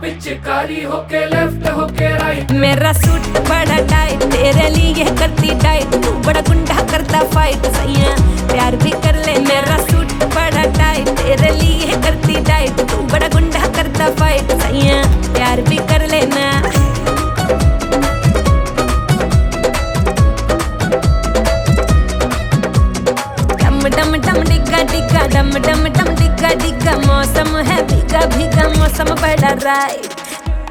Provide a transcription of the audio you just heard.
पिचकारी होके लेफ्ट होके राइट। मेरा सूट बड़ा टाइट, तेरे लिए करती डाइट, तू बड़ा गुंडा करता फाइट, सैया प्यार भी कर ले। मेरा सूट बड़ा टाइट, तेरे लिए करती डाइट, तू बड़ा गुंडा करता फाइट, सैया प्यार भी कर लेना। डम डम डिग्गा डिग्गा, डम डम डम डिग्गा डिग्गा, मौसम है भीगा भीगा, मौसम बड़ा राइट।